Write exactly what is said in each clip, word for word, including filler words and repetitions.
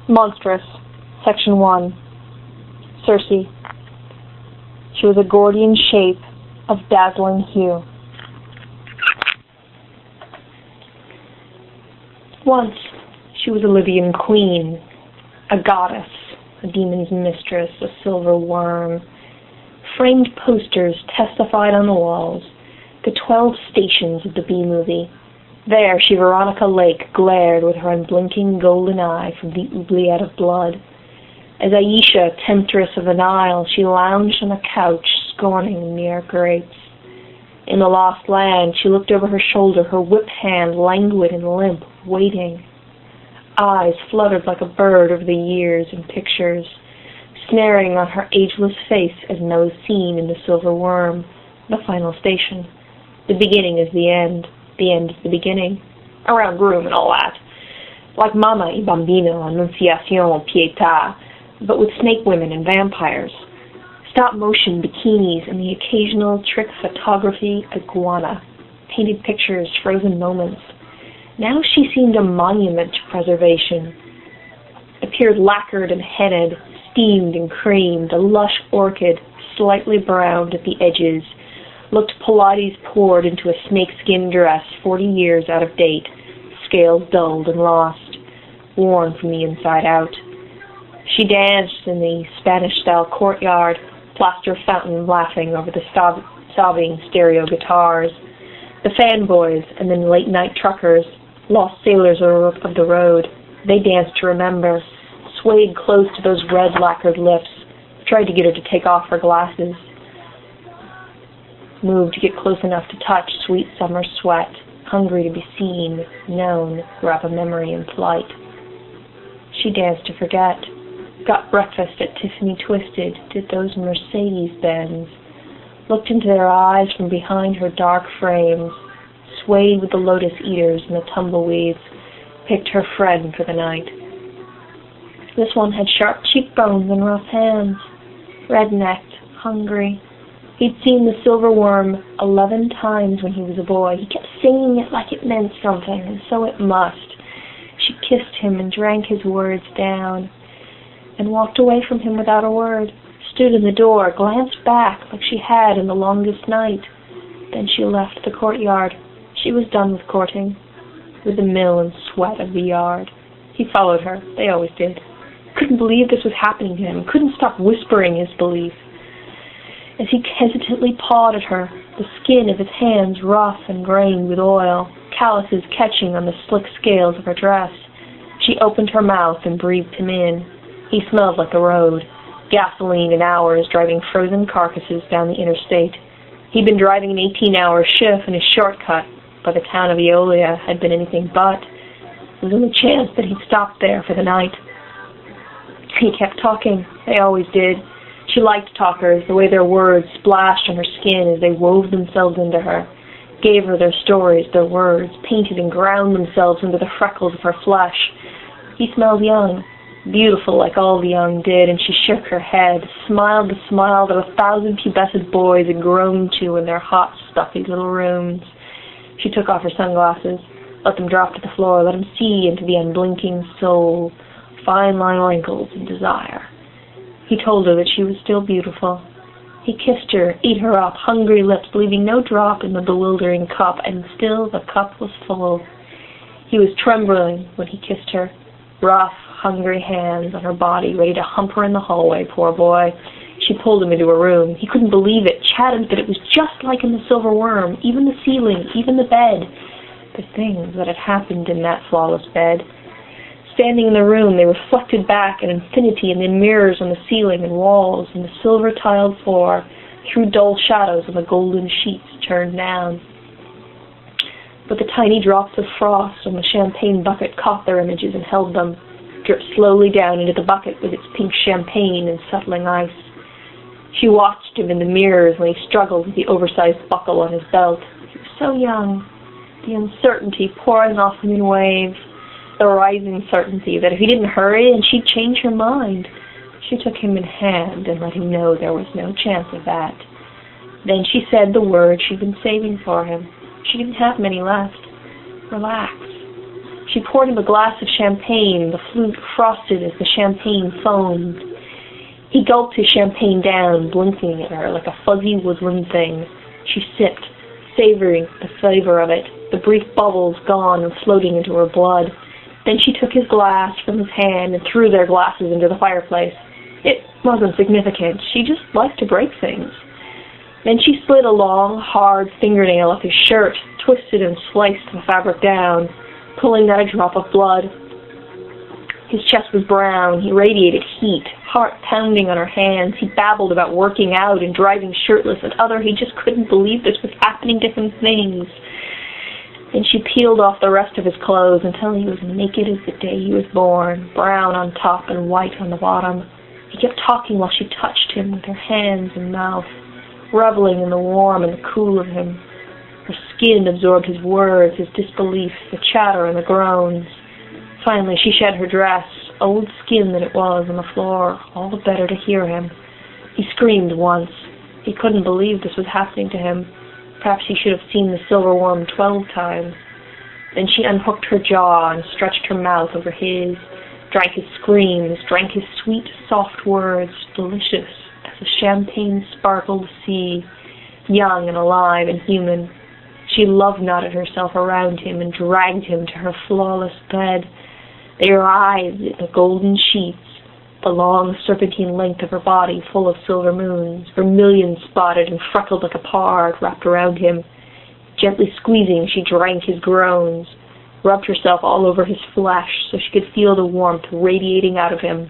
Monstrous. Section one. Circe. She was a Gordian shape of dazzling hue. Once she was a Libyan queen, a goddess, a demon's mistress, a silver worm. Framed posters testified on the walls, the twelve stations of the B-movie. There she, Veronica Lake, glared with her unblinking golden eye from the oubliette of blood. As Aisha, temptress of the Nile, she lounged on a couch, scorning mere grapes. In the lost land, she looked over her shoulder, her whipped hand languid and limp, waiting. Eyes fluttered like a bird over the years and pictures, snaring on her ageless face as those seen in The Silver Worm, the final station. The beginning is the end, the end is the beginning. Around room and all that. Like Mama y Bambino, Annunciacion, Pietà, but with snake women and vampires. Stop-motion bikinis and the occasional trick photography iguana. Painted pictures, frozen moments. Now she seemed a monument to preservation. Appeared lacquered and headed, steamed and creamed, a lush orchid, slightly browned at the edges. Looked Pilates poured into a snakeskin dress forty years out of date, scales dulled and lost, worn from the inside out. She danced in the Spanish-style courtyard, plaster fountain laughing over the sob sobbing stereo guitars. The fanboys and then late-night truckers, lost sailors of the road, they danced to remember, swayed close to those red lacquered lips, tried to get her to take off her glasses. Moved to get close enough to touch sweet summer sweat, hungry to be seen, known, grab a memory in flight. She danced to forget. Got breakfast at Tiffany Twisted, did those Mercedes-Benz. Looked into their eyes from behind her dark frames, swayed with the lotus eaters and the tumbleweeds, picked her friend for the night. This one had sharp cheekbones and rough hands, red-necked, hungry. He'd seen The Silver Worm eleven times when he was a boy. He kept singing it like it meant something, and so it must. She kissed him and drank his words down, and walked away from him without a word, stood in the door, glanced back like she had in the longest night. Then she left the courtyard. She was done with courting, with the mill and sweat of the yard. He followed her. They always did. Couldn't believe this was happening to him. Couldn't stop whispering his belief. As he hesitantly pawed at her, the skin of his hands rough and grained with oil, calluses catching on the slick scales of her dress. She opened her mouth and breathed him in. He smelled like the road. Gasoline and hours driving frozen carcasses down the interstate. He'd been driving an eighteen-hour shift in his shortcut, but the town of Eolia had been anything but. There was only a chance that he'd stop there for the night. He kept talking. They always did. She liked talkers, the way their words splashed on her skin as they wove themselves into her, gave her their stories, their words, painted and ground themselves into the freckles of her flesh. He smelled young, beautiful like all the young did, and she shook her head, smiled the smile that a thousand pubescent boys had grown to in their hot, stuffy little rooms. She took off her sunglasses, let them drop to the floor, let him see into the unblinking soul, fine-line wrinkles and desire. He told her that she was still beautiful. He kissed her, ate her up, hungry lips, leaving no drop in the bewildering cup, and still the cup was full. He was trembling when he kissed her, rough, hungry hands on her body, ready to hump her in the hallway, poor boy. She pulled him into a room. He couldn't believe it, chatted that it was just like in The Silver Worm, even the ceiling, even the bed. The things that had happened in that flawless bed. Standing in the room, they reflected back an infinity in the mirrors on the ceiling and walls and the silver-tiled floor, threw dull shadows on the golden sheets turned down. But the tiny drops of frost on the champagne bucket caught their images and held them, dripped slowly down into the bucket with its pink champagne and settling ice. She watched him in the mirrors when he struggled with the oversized buckle on his belt. He was so young, the uncertainty pouring off him in waves, the rising certainty that if he didn't hurry and she'd change her mind. She took him in hand and let him know there was no chance of that. Then she said the word she'd been saving for him. She didn't have many left. Relax. She poured him a glass of champagne, the flute frosted as the champagne foamed. He gulped his champagne down, blinking at her like a fuzzy woodland thing. She sipped, savoring the flavor of it, the brief bubbles gone and floating into her blood. Then she took his glass from his hand and threw their glasses into the fireplace. It wasn't significant. She just liked to break things. Then she slid a long, hard fingernail up his shirt, twisted and sliced the fabric down, pulling out a drop of blood. His chest was brown. He radiated heat, heart pounding on her hands. He babbled about working out and driving shirtless, and other he just couldn't believe this was happening to him things. Then she peeled off the rest of his clothes until he was naked as the day he was born, brown on top and white on the bottom. He kept talking while she touched him with her hands and mouth, reveling in the warm and the cool of him. Her skin absorbed his words, his disbelief, the chatter and the groans. Finally, she shed her dress, old skin that it was, on the floor, all the better to hear him. He screamed once. He couldn't believe this was happening to him. Perhaps he should have seen the silver worm twelve times. Then she unhooked her jaw and stretched her mouth over his, drank his screams, drank his sweet, soft words, delicious as a champagne-sparkled sea, young and alive and human. She love-knotted herself around him and dragged him to her flawless bed. They writhed in the golden sheets, the long serpentine length of her body full of silver moons, vermilion-spotted and freckled like a pard, wrapped around him. Gently squeezing, she drank his groans, rubbed herself all over his flesh so she could feel the warmth radiating out of him,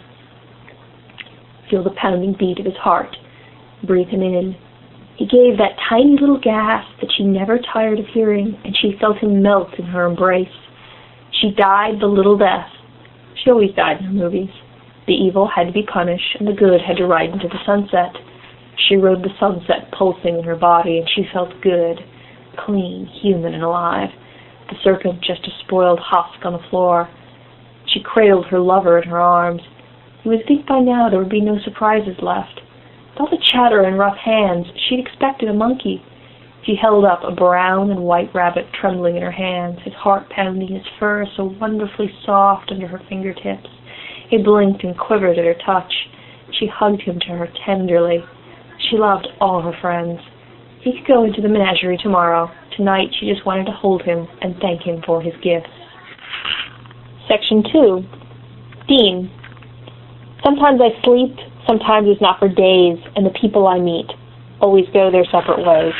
feel the pounding beat of his heart, breathe him in. He gave that tiny little gasp that she never tired of hearing, and she felt him melt in her embrace. She died the little death. She always died in her movies. The evil had to be punished, and the good had to ride into the sunset. She rode the sunset pulsing in her body, and she felt good, clean, human, and alive. The serpent just a spoiled husk on the floor. She cradled her lover in her arms. You would think by now there would be no surprises left. With all the chatter and rough hands, she'd expected a monkey. She held up a brown and white rabbit trembling in her hands, his heart pounding, his fur so wonderfully soft under her fingertips. He blinked and quivered at her touch. She hugged him to her tenderly. She loved all her friends. He could go into the menagerie tomorrow. Tonight she just wanted to hold him and thank him for his gifts. Section two. Dean. Sometimes I sleep, sometimes it's not for days, and the people I meet always go their separate ways.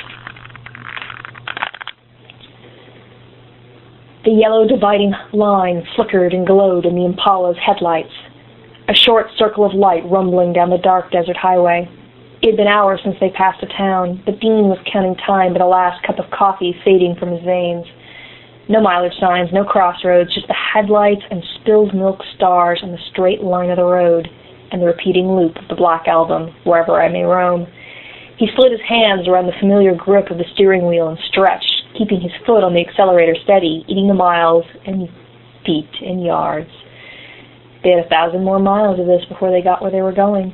The yellow dividing line flickered and glowed in the Impala's headlights, a short circle of light rumbling down the dark desert highway. It had been hours since they passed a town, but Dean was counting time by the last cup of coffee fading from his veins. No mileage signs, no crossroads, just the headlights and spilled milk stars on the straight line of the road and the repeating loop of the Black Album, Wherever I May Roam. He slid his hands around the familiar grip of the steering wheel and stretched, keeping his foot on the accelerator steady, eating the miles and feet and yards. They had a thousand more miles of this before they got where they were going.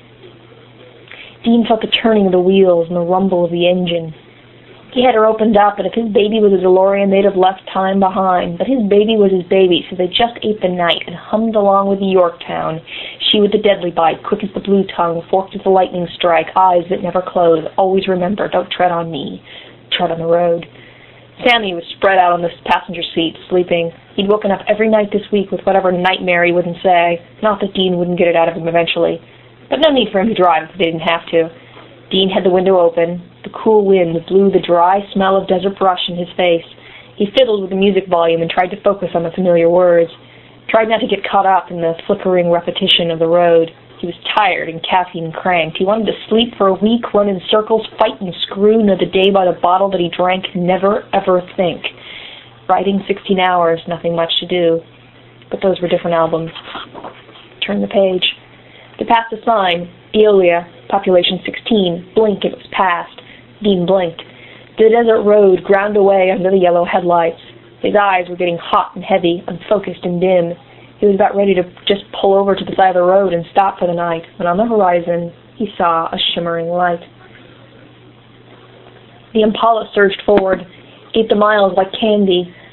Dean felt the turning of the wheels and the rumble of the engine. He had her opened up, and if his baby was a DeLorean, they'd have left time behind. But his baby was his baby, so they just ate the night and hummed along with Yorktown. She with the deadly bite, quick as the blue tongue, forked as the lightning strike, eyes that never close. Always remember, don't tread on me. Tread on the road. Sammy was spread out on the passenger seat, sleeping. He'd woken up every night this week with whatever nightmare he wouldn't say. Not that Dean wouldn't get it out of him eventually. But no need for him to drive if they didn't have to. Dean had the window open. The cool wind blew the dry smell of desert brush in his face. He fiddled with the music volume and tried to focus on the familiar words. Tried not to get caught up in the flickering repetition of the road. He was tired and caffeine cranked. He wanted to sleep for a week, run in circles, fight and screw, know the day by the bottle that he drank, never ever think. Writing sixteen hours, nothing much to do. But those were different albums. Turn the page. They passed a sign, Eolia, population sixteen. Blink, it was past. Dean blinked. The desert road ground away under the yellow headlights. His eyes were getting hot and heavy, unfocused and dim. He was about ready to just pull over to the side of the road and stop for the night, when on the horizon he saw a shimmering light. The Impala surged forward, ate the miles like candy,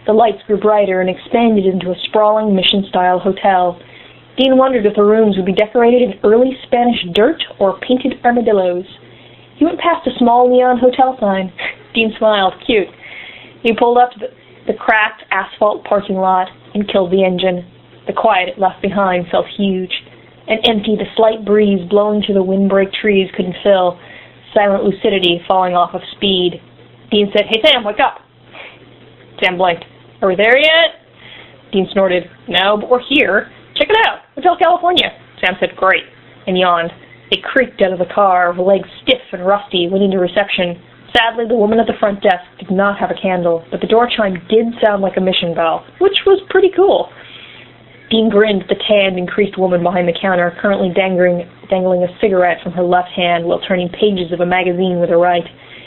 The lights grew brighter and expanded into a sprawling mission-style hotel. Dean wondered if the rooms would be decorated in early Spanish dirt or painted armadillos. He went past a small neon hotel sign. Dean smiled. Cute. He pulled up to the, the cracked asphalt parking lot and killed the engine. The quiet it left behind felt huge. An empty the slight breeze blowing through the windbreak trees couldn't fill. Silent lucidity falling off of speed. Dean said, "Hey, Sam, wake up." Sam blinked. "Are we there yet?" Dean snorted. "No, but we're here. Check it out. Hotel California." Sam said, "Great," and yawned. They creaked out of the car, her legs stiff and rusty, went into reception. Sadly, the woman at the front desk did not have a candle, but the door chime did sound like a mission bell, which was pretty cool. Dean grinned at the tanned, increased woman behind the counter, currently dangling, dangling a cigarette from her left hand while turning pages of a magazine with her right.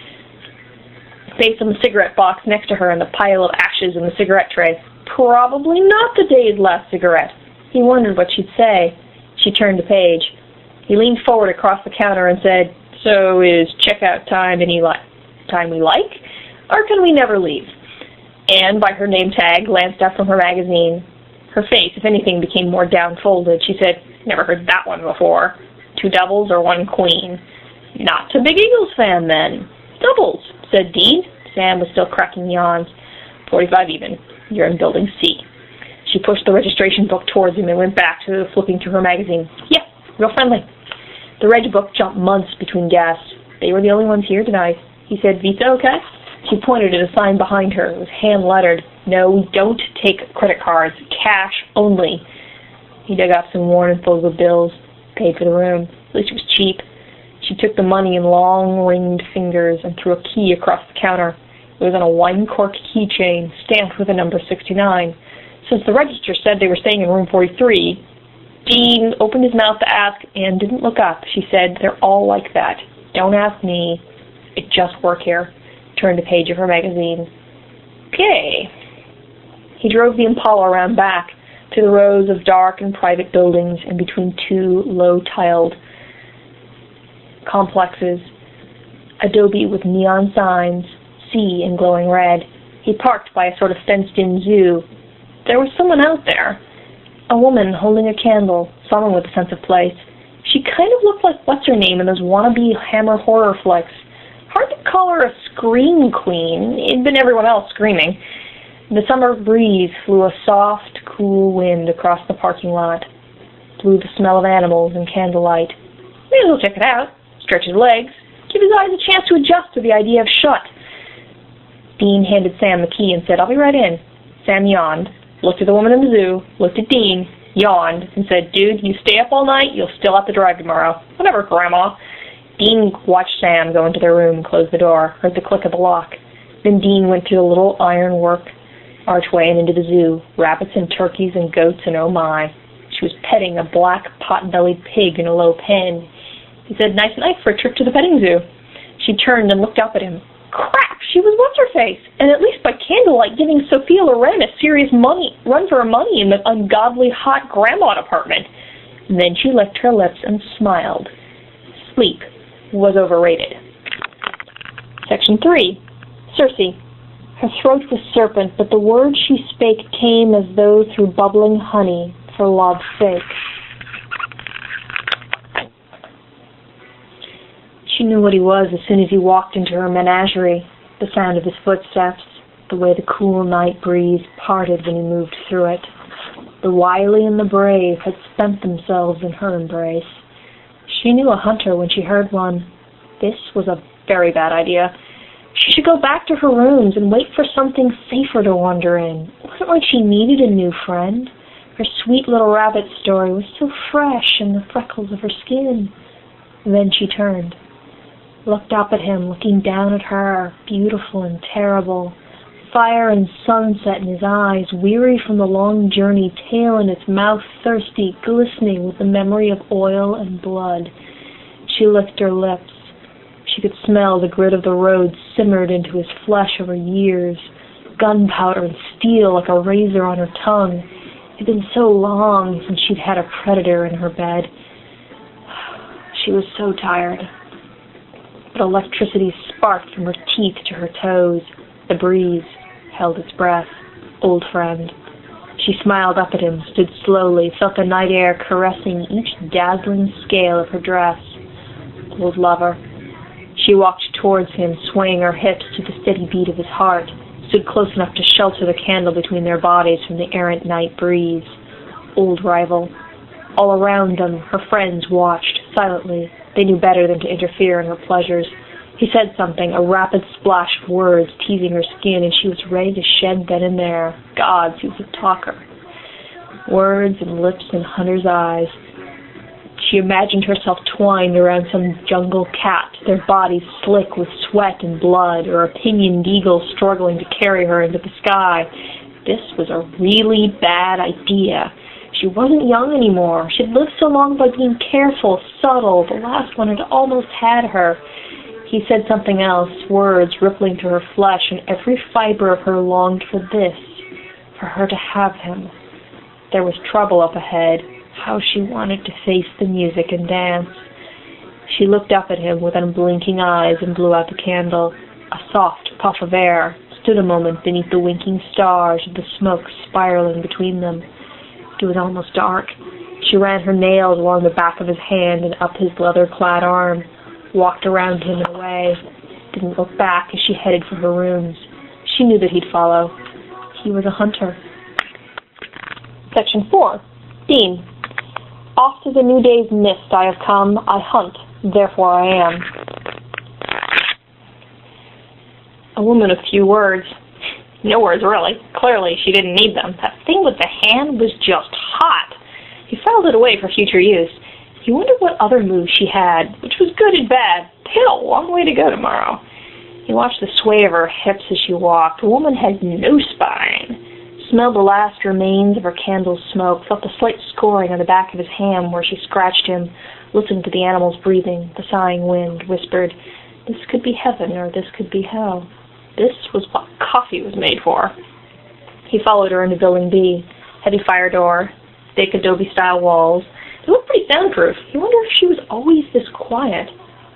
Faced on the cigarette box next to her and the pile of ashes in the cigarette tray. Probably not the day's last cigarette. He wondered what she'd say. She turned the page. He leaned forward across the counter and said, "So is checkout time any li- time we like? Or can we never leave?" Anne, by her name tag, glanced up from her magazine. Her face, if anything, became more down-folded. She said, "Never heard that one before. Two doubles or one queen?" "Not a big Eagles fan, then." "Doubles," said Dean. Sam was still cracking yawns. Forty-five even. You're in building C." She pushed the registration book towards him and went back to flipping through her magazine. "Yeah, real friendly." The reg book jumped months between gasps. "They were the only ones here tonight." He said, "Visa okay?" She pointed at a sign behind her. It was hand-lettered. "No, we don't take credit cards. Cash only." He dug up some worn and folded bills, paid for the room. At least it was cheap. She took the money in long, ringed fingers and threw a key across the counter. It was on a wine-cork keychain, stamped with the number sixty-nine. Since the register said they were staying in room forty-three, Dean opened his mouth to ask and didn't look up. She said, "They're all like that. Don't ask me. I just work here." Turned a page of her magazine. Okay. He drove the Impala around back to the rows of dark and private buildings in between two low-tiled complexes, adobe with neon signs, C in glowing red. He parked by a sort of fenced-in zoo. There was someone out there. A woman holding a candle, someone with a sense of place. She kind of looked like what's-her-name in those wannabe Hammer horror flicks. Hard to call her a scream queen. It'd been everyone else screaming. The summer breeze flew a soft, cool wind across the parking lot. Blew the smell of animals and candlelight. May as well check it out. Stretch his legs. Give his eyes a chance to adjust to the idea of shut. Dean handed Sam the key and said, "I'll be right in." Sam yawned, looked at the woman in the zoo, looked at Dean, yawned, and said, "Dude, you stay up all night, you'll still have to drive tomorrow." "Whatever, Grandma." Dean watched Sam go into their room and close the door, heard the click of the lock. Then Dean went through the little ironwork archway and into the zoo, rabbits and turkeys and goats and oh my. She was petting a black pot-bellied pig in a low pen. He said, "Nice night for a trip to the petting zoo." She turned and looked up at him. Crap, she was what's-her-face, and at least by candlelight giving Sophia Loren a serious money run for her money in the ungodly hot grandma department. Then she licked her lips and smiled. Sleep was overrated. Section three. Circe. Her throat was serpent, but the words she spake came as though through bubbling honey, for love's sake. She knew what he was as soon as he walked into her menagerie, the sound of his footsteps, the way the cool night breeze parted when he moved through it. The wily and the brave had spent themselves in her embrace. She knew a hunter when she heard one. This was a very bad idea. She should go back to her rooms and wait for something safer to wander in. It wasn't like she needed a new friend. Her sweet little rabbit story was so fresh in the freckles of her skin. Then she turned, looked up at him, looking down at her, beautiful and terrible. Fire and sunset in his eyes, weary from the long journey, tail in its mouth thirsty, glistening with the memory of oil and blood. She licked her lips. She could smell the grit of the road simmered into his flesh over years, gunpowder and steel like a razor on her tongue. It had been so long since she'd had a predator in her bed. She was so tired. But electricity sparked from her teeth to her toes. The breeze held its breath. old friend. She smiled up at him, stood slowly, felt the night air caressing each dazzling scale of her dress. Old lover. She walked towards him, swaying her hips to the steady beat of his heart, stood close enough to shelter the candle between their bodies from the errant night breeze. Old rival. All around them, her friends watched, silently. They knew better than to interfere in her pleasures. He said something, a rapid splash of words teasing her skin, and she was ready to shed then and there. Gods, he was a talker. Words and lips and hunter's eyes. She imagined herself twined around some jungle cat, their bodies slick with sweat and blood, or a pinioned eagle struggling to carry her into the sky. This was a really bad idea. She wasn't young anymore. She'd lived so long by being careful, subtle. The last one had almost had her. He said something else, words rippling through her flesh, and every fiber of her longed for this, for her to have him. There was trouble up ahead. How she wanted to face the music and dance. She looked up at him with unblinking eyes and blew out the candle. A soft puff of air, stood a moment beneath the winking stars, with the smoke spiraling between them. It was almost dark. She ran her nails along the back of his hand and up his leather-clad arm, walked around him and away, didn't look back as she headed for her rooms. She knew that he'd follow. He was a hunter. Section four. Dean. Oft as a new day's mist I have come, I hunt, therefore I am. A woman of few words. No words, really. Clearly, she didn't need them. That thing with the hand was just hot. He filed it away for future use. He wondered what other moves she had, which was good and bad. They had a long way to go tomorrow. He watched the sway of her hips as she walked. The woman had no spine. Smelled the last remains of her candle's smoke, felt the slight scoring on the back of his ham where she scratched him, listened to the animal's breathing, the sighing wind, whispered, "This could be heaven or this could be hell." This was what coffee was made for. He followed her into Building B. Heavy fire door, thick adobe-style walls. They looked pretty soundproof. He wondered if she was always this quiet.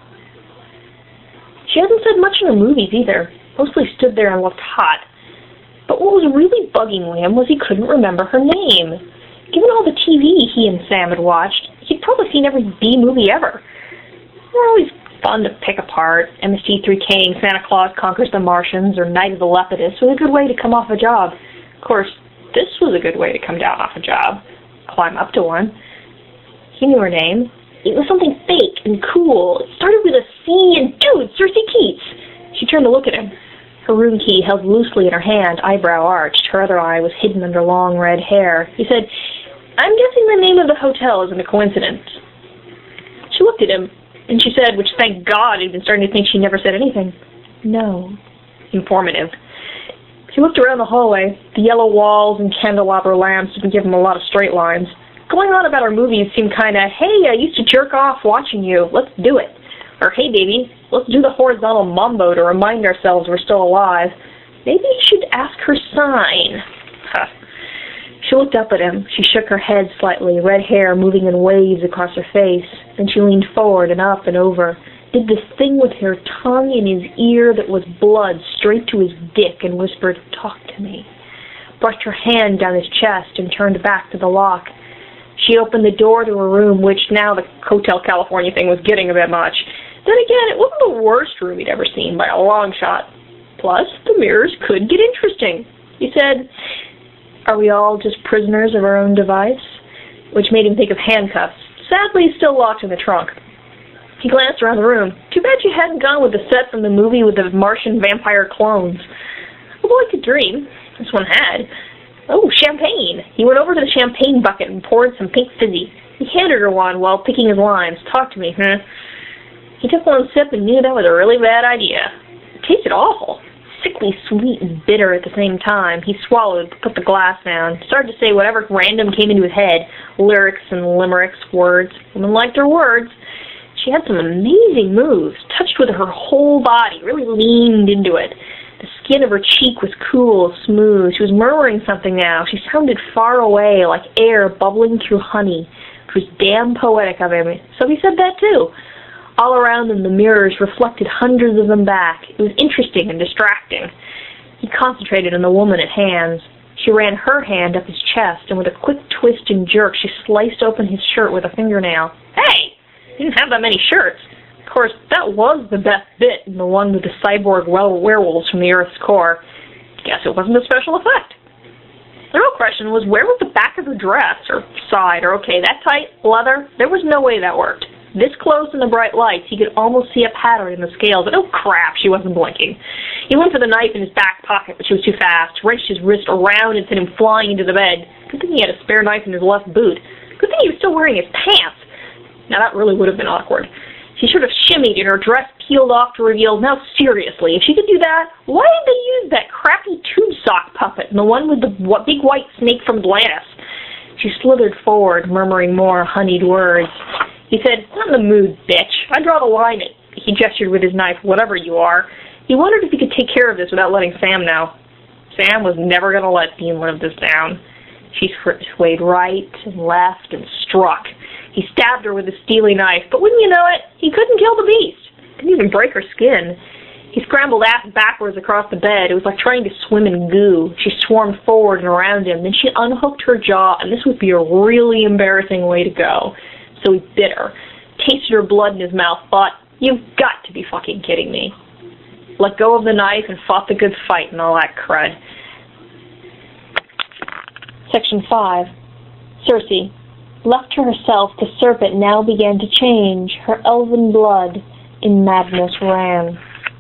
She hasn't said much in her movies either. Mostly stood there and looked hot. But what was really bugging him was he couldn't remember her name. Given all the T V he and Sam had watched, he'd probably seen every B movie ever. They were always fun to pick apart. M S T three K, Santa Claus Conquers the Martians, or Night of the Lepidus was a good way to come off a job. Of course, this was a good way to come down off a job. Climb up to one. He knew her name. It was something fake and cool. It started with a C and, dude, Circe Keats. She turned to look at him. Her room key held loosely in her hand, eyebrow arched. Her other eye was hidden under long red hair. He said, "I'm guessing the name of the hotel isn't a coincidence." She looked at him, and she said, which thank God he'd been starting to think she never said anything, "No." Informative. He looked around the hallway. The yellow walls and candelabra lamps didn't give him a lot of straight lines. Going on about our movies seemed kinda, "Hey, I used to jerk off watching you. Let's do it." Or, "Hey, baby, let's do the horizontal mambo to remind ourselves we're still alive. Maybe you should ask her sign." Huh. She looked up at him. She shook her head slightly, red hair moving in waves across her face. Then she leaned forward and up and over, did this thing with her tongue in his ear that was blood straight to his dick, and whispered, "Talk to me." Brushed her hand down his chest and turned back to the lock. She opened the door to her room, which now the Hotel California thing was getting a bit much. Then again, it wasn't the worst room he'd ever seen by a long shot. Plus, the mirrors could get interesting. He said, "Are we all just prisoners of our own device?" Which made him think of handcuffs, sadly still locked in the trunk. He glanced around the room. Too bad she hadn't gone with the set from the movie with the Martian vampire clones. A boy could dream. This one had. Oh, champagne. He went over to the champagne bucket and poured some pink fizzy. He handed her one while picking his lines. "Talk to me, huh?" He took one sip and knew that was a really bad idea. It tasted awful. Sickly sweet and bitter at the same time. He swallowed, put the glass down, started to say whatever random came into his head. Lyrics and limericks, words. Women liked her words. She had some amazing moves, touched with her whole body, really leaned into it. The skin of her cheek was cool, smooth. She was murmuring something now. She sounded far away, like air bubbling through honey. It was damn poetic of him. So he said that too. All around them, the mirrors reflected hundreds of them back. It was interesting and distracting. He concentrated on the woman at hands. She ran her hand up his chest, and with a quick twist and jerk, she sliced open his shirt with a fingernail. Hey! He didn't have that many shirts. Of course, that was the best bit, and the one with the cyborg werewolves from the Earth's core. Guess it wasn't a special effect. The real question was, where was the back of her dress, or side, or okay, that tight, leather? There was no way that worked. This close in the bright lights, he could almost see a pattern in the scales, but oh crap, she wasn't blinking. He went for the knife in his back pocket, but she was too fast, wrenched his wrist around and sent him flying into the bed. Good thing he had a spare knife in his left boot. Good thing he was still wearing his pants. Now that really would have been awkward. She sort of shimmied and her dress peeled off to reveal, now seriously, if she could do that, why did they use that crappy tube sock puppet and the one with the big white snake from Atlantis? She slithered forward, murmuring more honeyed words. He said, not in the mood, bitch. I draw the line at, he gestured with his knife, whatever you are. He wondered if he could take care of this without letting Sam know. Sam was never going to let Dean live this down. She swayed right and left and struck. He stabbed her with a steely knife, but wouldn't you know it, he couldn't kill the beast. Couldn't even break her skin. He scrambled ass backwards across the bed. It was like trying to swim in goo. She swarmed forward and around him. Then she unhooked her jaw, and this would be a really embarrassing way to go. So he bit her, tasted her blood in his mouth, thought, you've got to be fucking kidding me. Let go of the knife and fought the good fight and all that crud. Section five. Circe. Left to herself, the serpent now began to change. Her elven blood in madness ran.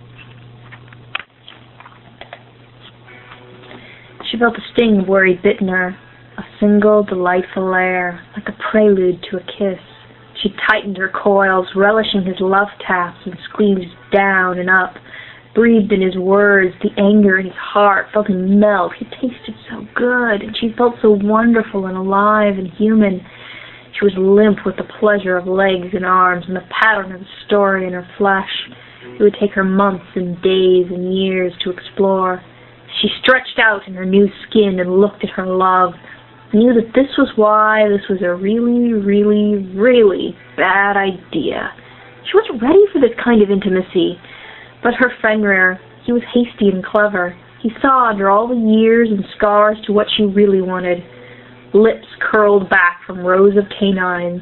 She felt the sting of where he'd bitten her, a single delightful lair, like a prelude to a kiss. She tightened her coils, relishing his love taps, and squeezed down and up, breathed in his words, the anger in his heart, felt him melt. He tasted so good, and she felt so wonderful and alive and human. She was limp with the pleasure of legs and arms and the pattern of the story in her flesh. It would take her months and days and years to explore. She stretched out in her new skin and looked at her love, knew that this was why this was a really, really, really bad idea. She wasn't ready for this kind of intimacy. But her Fenrir, he was hasty and clever. He saw under all the years and scars to what she really wanted. Lips curled back from rows of canines.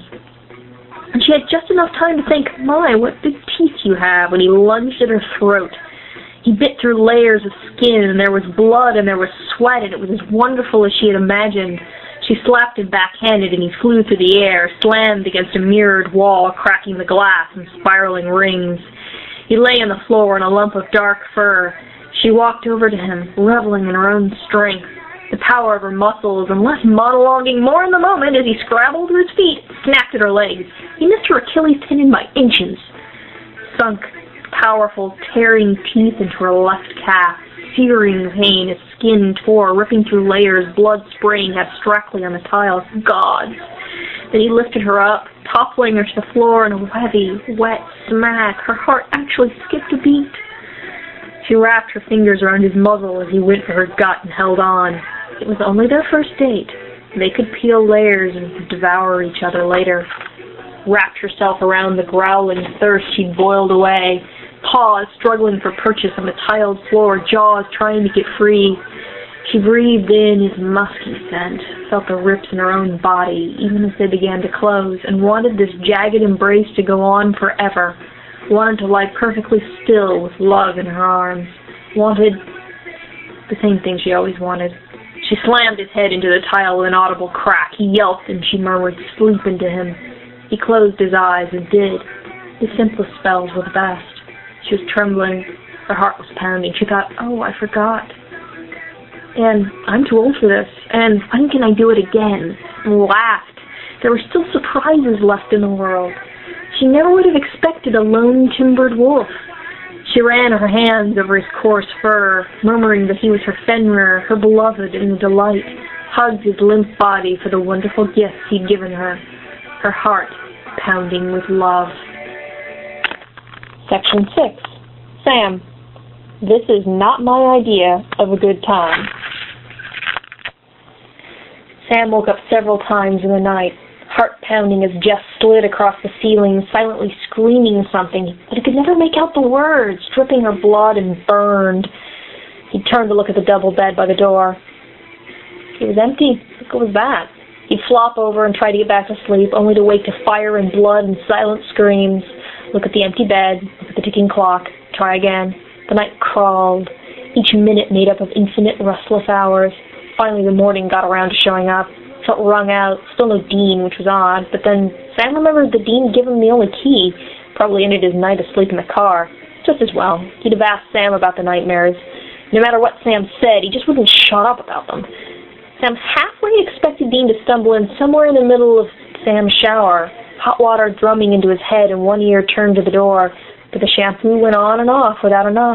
And she had just enough time to think, my, what big teeth you have, when he lunged at her throat. He bit through layers of skin, and there was blood, and there was sweat, and it was as wonderful as she had imagined. She slapped him backhanded, and he flew through the air, slammed against a mirrored wall, cracking the glass in spiraling rings. He lay on the floor in a lump of dark fur. She walked over to him, reveling in her own strength, the power of her muscles, and left monologuing more in the moment as he scrabbled to his feet, snapped at her legs. He missed her Achilles tendon by inches. Sunk powerful, tearing teeth into her left calf, searing pain as skin tore, ripping through layers, blood spraying abstractly on the tiles. Gods! Then he lifted her up, toppling her to the floor in a heavy, wet smack. Her heart actually skipped a beat. She wrapped her fingers around his muzzle as he went for her gut and held on. It was only their first date. They could peel layers and devour each other later. Wrapped herself around the growling thirst she'd boiled away, paws struggling for purchase on the tiled floor, jaws trying to get free. She breathed in his musky scent, felt the rips in her own body, even as they began to close, and wanted this jagged embrace to go on forever. Wanted to lie perfectly still with love in her arms. Wanted the same thing she always wanted. She slammed his head into the tile with an audible crack. He yelped, and she murmured sleep into him. He closed his eyes and did. The simplest spells were the best. She was trembling. Her heart was pounding. She thought, oh, I forgot. And I'm too old for this. And when can I do it again? And laughed. There were still surprises left in the world. She never would have expected a lone timbered wolf. She ran her hands over his coarse fur, murmuring that he was her Fenrir, her beloved and delight, hugged his limp body for the wonderful gifts he'd given her, her heart pounding with love. Section six. Sam. This is not my idea of a good time. Sam woke up several times in the night, heart pounding as Jess slid across the ceiling, silently screaming something, but he could never make out the words, dripping her blood and burned. He turned to look at the double bed by the door. It was empty. What was that? He'd flop over and try to get back to sleep, only to wake to fire and blood and silent screams. Look at the empty bed, look at the ticking clock, try again. The night crawled, each minute made up of infinite restless hours. Finally the morning got around to showing up. Felt wrung out, still no Dean, which was odd, but then Sam remembered the Dean gave him the only key. Probably ended his night asleep in the car. Just as well. He'd have asked Sam about the nightmares. No matter what Sam said, he just wouldn't shut up about them. Sam halfway expected Dean to stumble in somewhere in the middle of Sam's shower, hot water drumming into his head and one ear turned to the door, but the shampoo went on and off without a knock.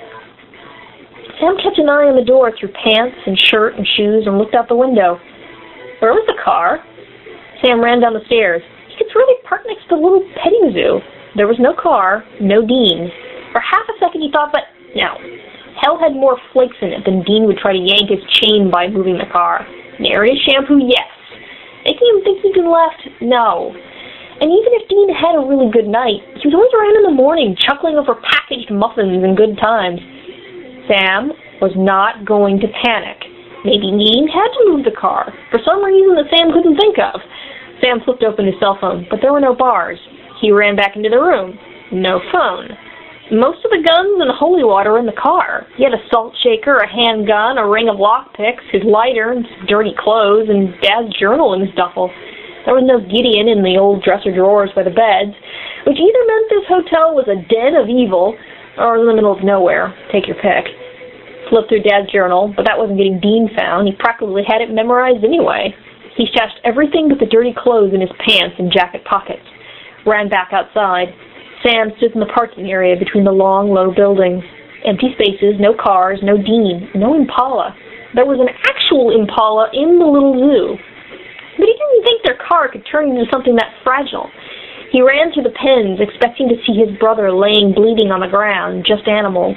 Sam kept an eye on the door through pants and shirt and shoes and looked out the window. Where was the car? Sam ran down the stairs. He could swear they parked next to the little petting zoo. There was no car, no Dean. For half a second he thought, but no. Hell had more flakes in it than Dean would try to yank his chain by moving the car. Near his shampoo, yes. Making him think he'd been left, no. And even if Dean had a really good night, he was always around in the morning, chuckling over packaged muffins and good times. Sam was not going to panic. Maybe Dean had to move the car, for some reason that Sam couldn't think of. Sam flipped open his cell phone, but there were no bars. He ran back into the room. No phone. Most of the guns and holy water were in the car. He had a salt shaker, a handgun, a ring of lockpicks, his lighter, and some dirty clothes, and Dad's journal in his duffel. There was no Gideon in the old dresser drawers by the beds, which either meant this hotel was a den of evil, or in the middle of nowhere. Take your pick. Flipped through Dad's journal, but that wasn't getting Dean found. He practically had it memorized anyway. He stashed everything but the dirty clothes in his pants and jacket pockets. Ran back outside. Sam stood in the parking area between the long, low buildings. Empty spaces, no cars, no Dean, no Impala. There was an actual Impala in the little zoo. But he didn't think their car could turn into something that fragile. He ran through the pens, expecting to see his brother laying bleeding on the ground, just animals.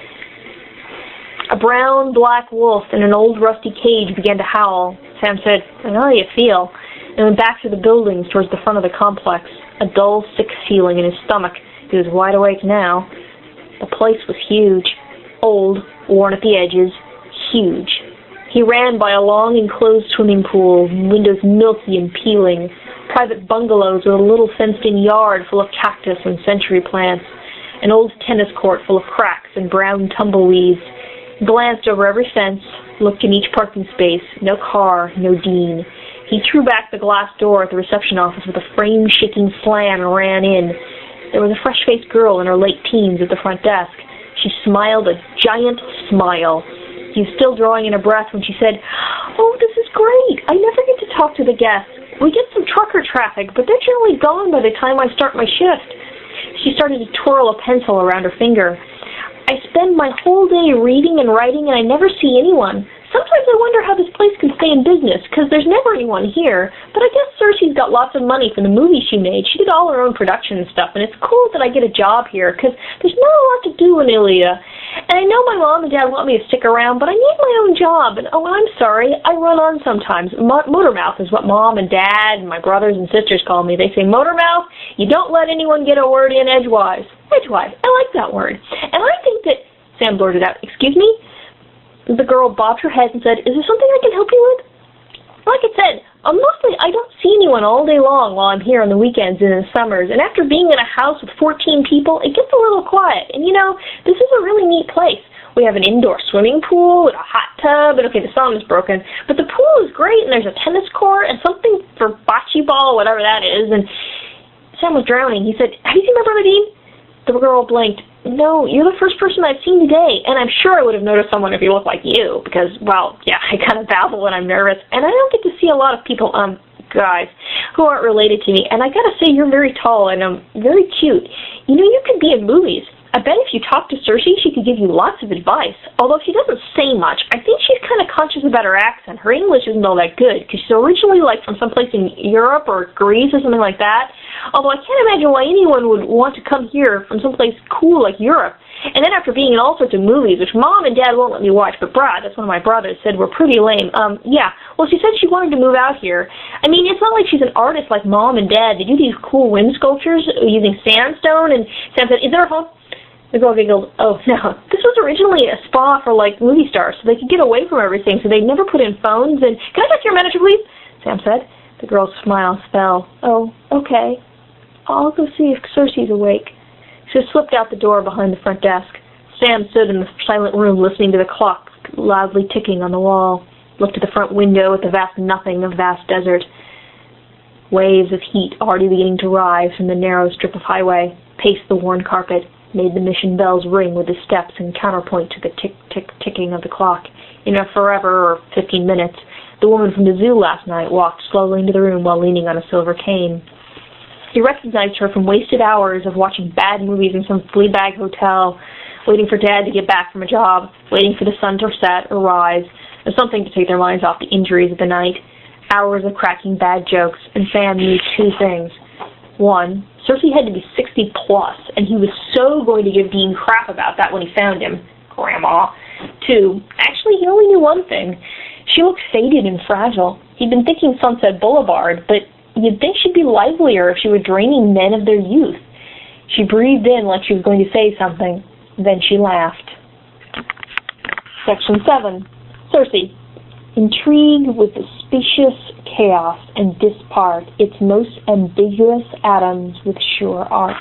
A brown, black wolf in an old rusty cage began to howl. Sam said, "I know how you feel," and went back to the buildings towards the front of the complex, a dull, sick feeling in his stomach. He was wide awake now. The place was huge, old, worn at the edges, huge. He ran by a long enclosed swimming pool, windows milky and peeling, private bungalows with a little fenced-in yard full of cactus and century plants, an old tennis court full of cracks and brown tumbleweeds. He glanced over every fence, looked in each parking space. No car, no Dean. He threw back the glass door at the reception office with a frame-shaking slam and ran in. There was a fresh-faced girl in her late teens at the front desk. She smiled a giant smile. He was still drawing in a breath when she said, "Oh, this is great. I never get to talk to the guests. We get some trucker traffic, but they're generally gone by the time I start my shift." She started to twirl a pencil around her finger. "I spend my whole day reading and writing, and I never see anyone. Sometimes I wonder how this place can stay in business, because there's never anyone here. But I guess Cersei's got lots of money from the movies she made. She did all her own production and stuff, and it's cool that I get a job here, because there's not a lot to do in Ilia. And I know my mom and dad want me to stick around, but I need my own job. And oh, I'm sorry, I run on sometimes. Mo- Motormouth is what mom and dad and my brothers and sisters call me. They say, Motormouth, you don't let anyone get a word in edgewise." Edgewise, I like that word. And I think that, Sam blurted out, "Excuse me?" The girl bobbed her head and said, "Is there something I can help you with?" Like I said, um, mostly I don't see anyone all day long while I'm here on the weekends and in the summers, and after being in a house with fourteen people, it gets a little quiet. And you know, this is a really neat place. We have an indoor swimming pool and a hot tub, and okay, the sauna's broken, but the pool is great, and there's a tennis court and something for bocce ball, whatever that is. And Sam was drowning. He said, "Have you seen my brother Dean?" The girl blinked. "No, you're the first person I've seen today, and I'm sure I would have noticed someone if he looked like you, because, well, yeah, I kind of babble when I'm nervous, and I don't get to see a lot of people, um, guys, who aren't related to me, and I gotta say, you're very tall and, um, very cute. You know, you could be in movies. I bet if you talk to Cersei, she could give you lots of advice, although she doesn't say much. I think she's kind of conscious about her accent. Her English isn't all that good, because she's originally, like, from someplace in Europe or Greece or something like that, although I can't imagine why anyone would want to come here from someplace cool like Europe. And then after being in all sorts of movies, which Mom and Dad won't let me watch, but Brad, that's one of my brothers, said were pretty lame. Um, yeah, well, she said she wanted to move out here. I mean, it's not like she's an artist like Mom and Dad. They do these cool wind sculptures using sandstone, and Sam said, "Is there a phone?" The girl giggled. Oh, no. This was originally a spa for, like, movie stars, so they could get away from everything, so they never put in phones, and... Can I talk to your manager, please? Sam said. The girl's smile fell. Oh, okay. I'll go see if Circe's awake. She slipped out the door behind the front desk. Sam stood in the silent room listening to the clock loudly ticking on the wall. Looked at the front window at the vast nothing of vast desert. Waves of heat already beginning to rise from the narrow strip of highway. Paced the worn carpet. Made the mission bells ring with the steps and counterpoint to the tick-tick-ticking of the clock. In a forever, or fifteen minutes, the woman from the zoo last night walked slowly into the room while leaning on a silver cane. He recognized her from wasted hours of watching bad movies in some flea-bag hotel, waiting for Dad to get back from a job, waiting for the sun to set or rise, or something to take their minds off the injuries of the night. Hours of cracking bad jokes, and Sam knew two things. One, Circe had to be sixty plus, and he was so going to give Dean crap about that when he found him. Grandma. Two, actually he only knew one thing. She looked faded and fragile. He'd been thinking Sunset Boulevard, but you'd think she'd be livelier if she were draining men of their youth. She breathed in like she was going to say something. Then she laughed. Section seven. Circe. Intrigued with the specious chaos and dispart its most ambiguous atoms with sure art.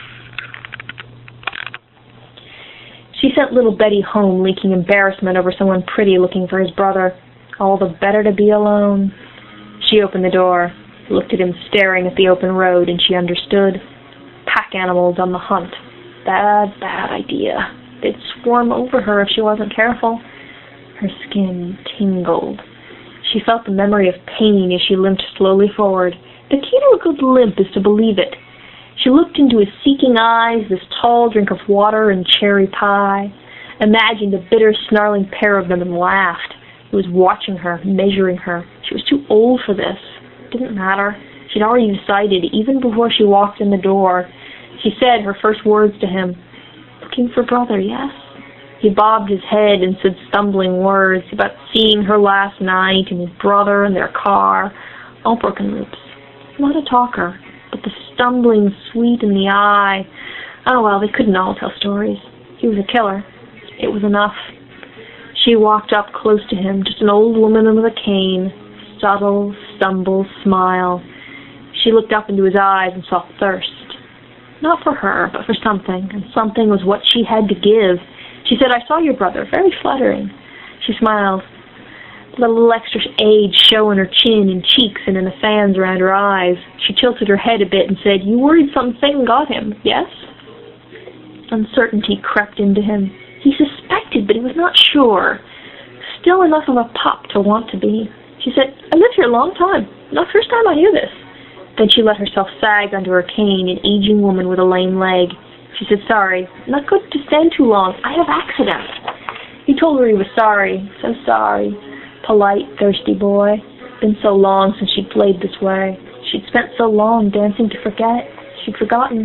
She sent little Betty home, leaking embarrassment over someone pretty looking for his brother. All the better to be alone. She opened the door, looked at him staring at the open road, and she understood. Pack animals on the hunt. Bad, bad idea. They'd swarm over her if she wasn't careful. Her skin tingled. She felt the memory of pain as she limped slowly forward. The key to a good limp is to believe it. She looked into his seeking eyes, this tall drink of water and cherry pie, imagined a bitter, snarling pair of them, and laughed. He was watching her, measuring her. She was too old for this. It didn't matter. She'd already decided, even before she walked in the door. She said her first words to him, "Looking for brother, yes?" He bobbed his head and said stumbling words about seeing her last night and his brother and their car. All broken lips. Not a talker, but the stumbling sweet in the eye. Oh, well, they couldn't all tell stories. He was a killer. It was enough. She walked up close to him, just an old woman with a cane. Subtle, stumble, smile. She looked up into his eyes and saw thirst. Not for her, but for something, and something was what she had to give. She said, "I saw your brother. Very flattering." She smiled. Let a little extra age show in her chin and cheeks and in the fans around her eyes. She tilted her head a bit and said, "You worried something got him, yes?" Uncertainty crept into him. He suspected, but he was not sure. Still enough of a pup to want to be. She said, "I lived here a long time. Not the first time I hear this." Then she let herself sag under her cane, an aging woman with a lame leg. She said, "Sorry, not good to stand too long. I have accidents." He told her he was sorry, so sorry. Polite, thirsty boy. Been so long since she'd played this way. She'd spent so long dancing to forget. She'd forgotten.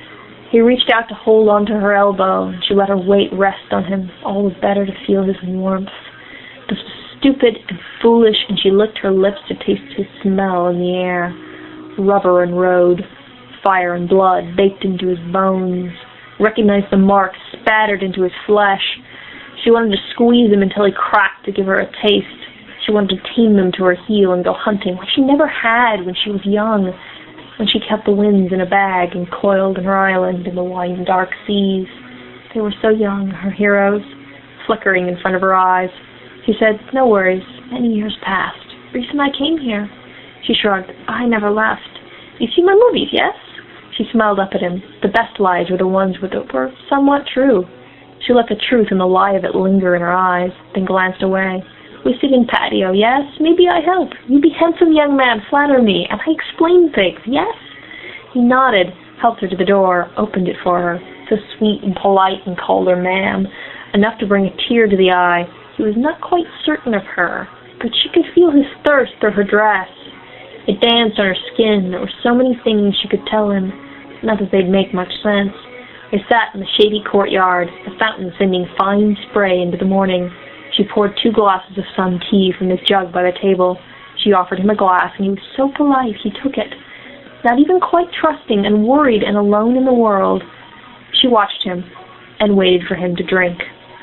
He reached out to hold onto her elbow, and she let her weight rest on him, all the better to feel his warmth. This was stupid and foolish, and she licked her lips to taste his smell in the air. Rubber and road, fire and blood baked into his bones, recognized the marks spattered into his flesh. She wanted to squeeze him until he cracked to give her a taste. She wanted to tame him to her heel and go hunting like she never had when she was young, when she kept the winds in a bag and coiled in her island in the wide and dark seas. They were so young, her heroes, flickering in front of her eyes. She said, "No worries, many years passed. Reason I came here." She shrugged. "I never left. You see my movies, yes?" She smiled up at him. The best lies were the ones that were somewhat true. She let the truth and the lie of it linger in her eyes, then glanced away. "We sit in patio, yes? Maybe I help. You be handsome young man, flatter me, and I explain things, yes?" He nodded, helped her to the door, opened it for her. So sweet and polite, and called her ma'am, enough to bring a tear to the eye. He was not quite certain of her, but she could feel his thirst through her dress. It danced on her skin. There were so many things she could tell him, not that they'd make much sense. They sat in the shady courtyard, the fountain sending fine spray into the morning. She poured two glasses of sun tea from this jug by the table. She offered him a glass, and he was so polite he took it, not even quite trusting and worried and alone in the world. She watched him. and waited for him to drink.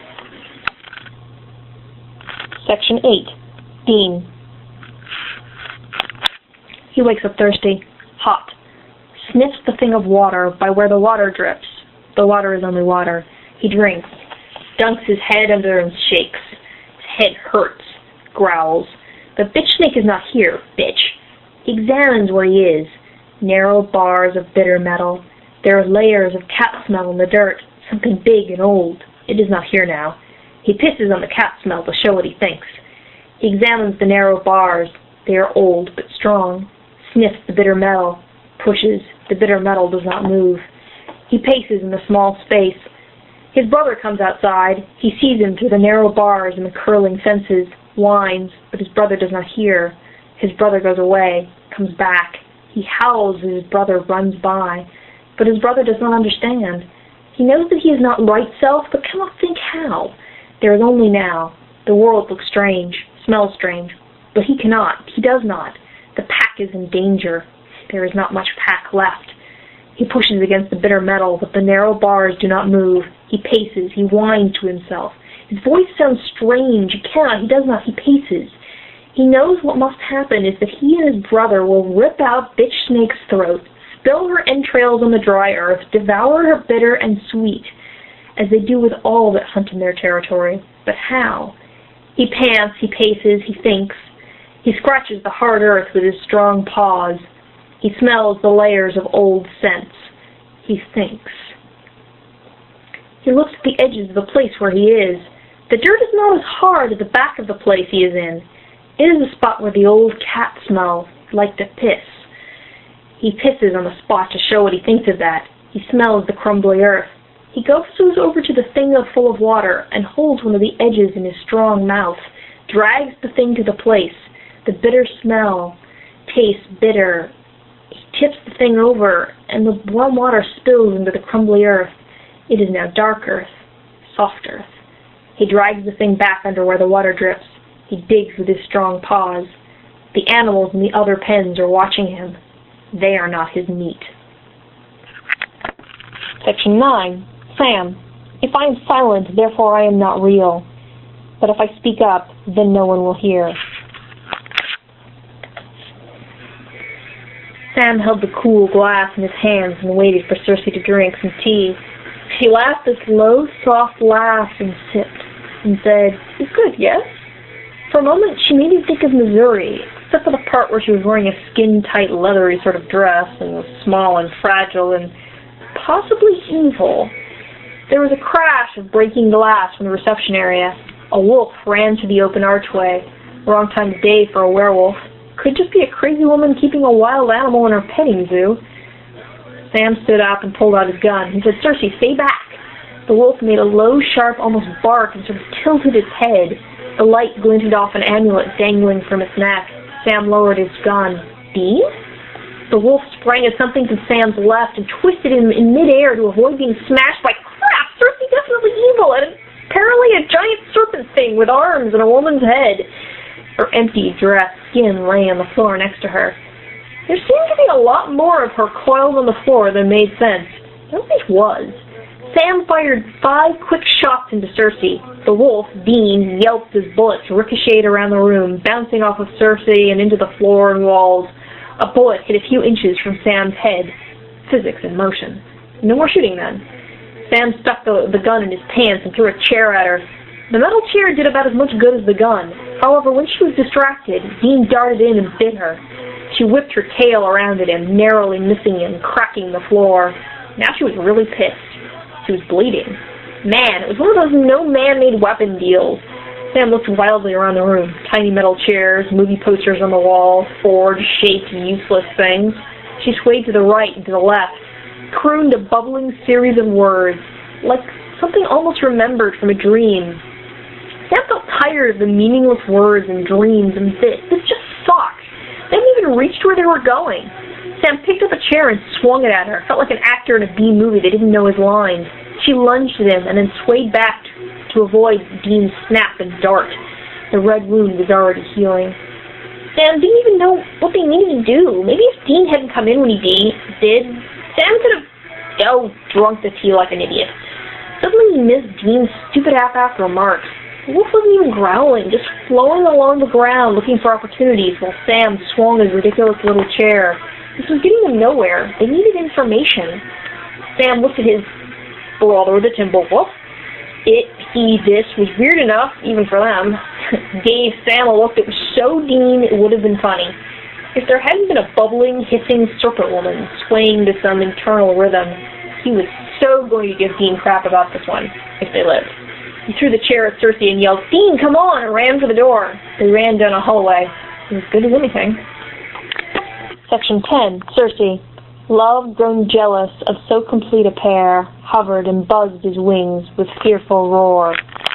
Section eight. Dean. He wakes up thirsty, hot, sniffs the thing of water by where the water drips. The water is only water. He drinks, dunks his head under and shakes. His head hurts, growls. The bitch snake is not here, bitch. He examines where he is. Narrow bars of bitter metal. There are layers of cat smell in the dirt, something big and old. It is not here now. He pisses on the cat smell to show what he thinks. He examines the narrow bars. They are old but strong. Sniffs the bitter metal. Pushes. The bitter metal does not move. He paces in the small space. His brother comes outside. He sees him through the narrow bars and the curling fences, whines, but his brother does not hear. His brother goes away, comes back. He howls as his brother runs by, but his brother does not understand. He knows that he is not right self, but cannot think how. There is only now. The world looks strange, smells strange, but he cannot, he does not. The pack is in danger. There is not much pack left. He pushes against the bitter metal, but the narrow bars do not move. He paces, he whines to himself. His voice sounds strange. He cannot, he does not, he paces. He knows what must happen is that he and his brother will rip out bitch snake's throat, spill her entrails on the dry earth, devour her bitter and sweet, as they do with all that hunt in their territory. But how? He pants, he paces, he thinks. He scratches the hard earth with his strong paws. He smells the layers of old scents. He thinks. He looks at the edges of the place where he is. The dirt is not as hard at the back of the place he is in. It is the spot where the old cat smells, like to piss. He pisses on the spot to show what he thinks of that. He smells the crumbly earth. He goes over to the thing full of water and holds one of the edges in his strong mouth, drags the thing to the place. The bitter smell tastes bitter. He tips the thing over, and the warm water spills into the crumbly earth. It is now dark earth, soft earth. He drags the thing back under where the water drips. He digs with his strong paws. The animals in the other pens are watching him. They are not his meat. Section nine. Sam. If I am silent, therefore I am not real. But if I speak up, then no one will hear. Sam held the cool glass in his hands and waited for Circe to drink some tea. She laughed this low, soft laugh and sipped, and said, "It's good, yes?" For a moment, she made him think of Missouri, except for the part where she was wearing a skin-tight, leathery sort of dress, and was small and fragile and possibly evil. There was a crash of breaking glass from the reception area. A wolf ran to the open archway. Wrong time of day for a werewolf. Could just be a crazy woman keeping a wild animal in her petting zoo. Sam stood up and pulled out his gun. He said, "Circe, stay back." The wolf made a low, sharp, almost bark and sort of tilted its head. The light glinted off an amulet dangling from its neck. Sam lowered his gun. "Dean?" The wolf sprang at something to Sam's left and twisted him in midair to avoid being smashed by crap. Circe definitely evil, and apparently a giant serpent thing with arms and a woman's head. Her empty dress skin lay on the floor next to her. There seemed to be a lot more of her coiled on the floor than made sense. There always was. Sam fired five quick shots into Circe. The wolf, Dean, yelped as bullets ricocheted around the room, bouncing off of Circe and into the floor and walls. A bullet hit a few inches from Sam's head. Physics in motion. No more shooting then. Sam stuck the, the gun in his pants and threw a chair at her. The metal chair did about as much good as the gun. However, when she was distracted, Dean darted in and bit her. She whipped her tail around at him, narrowly missing him, cracking the floor. Now she was really pissed. She was bleeding. Man, it was one of those no man-made weapon deals. Sam looked wildly around the room. Tiny metal chairs, movie posters on the wall, forged, shaped, useless things. She swayed to the right and to the left, crooned a bubbling series of words, like something almost remembered from a dream. Sam felt tired of the meaningless words and dreams and this. This just sucked. They hadn't even reached where they were going. Sam picked up a chair and swung it at her. Felt like an actor in a B movie that didn't know his lines. She lunged at him and then swayed back to avoid Dean's snap and dart. The red wound was already healing. Sam didn't even know what they needed to do. Maybe if Dean hadn't come in when he did, Sam could have, oh, drunk the tea like an idiot. Suddenly he missed Dean's stupid half-assed remarks. The wolf wasn't even growling, just flowing along the ground looking for opportunities while Sam swung his ridiculous little chair. This was getting them nowhere. They needed information. Sam looked at his brother, the Timberwolf. It, he, this was weird enough, even for them. Gave Sam a look that was so Dean it would have been funny. If there hadn't been a bubbling, hissing serpent woman swaying to some internal rhythm, he was so going to give Dean crap about this one, if they lived. He threw the chair at Cersei and yelled, "Dean, come on!" and ran for the door. They ran down a hallway. It was good as anything. Section ten. Cersei. Love, grown jealous of so complete a pair, hovered and buzzed his wings with fearful roar.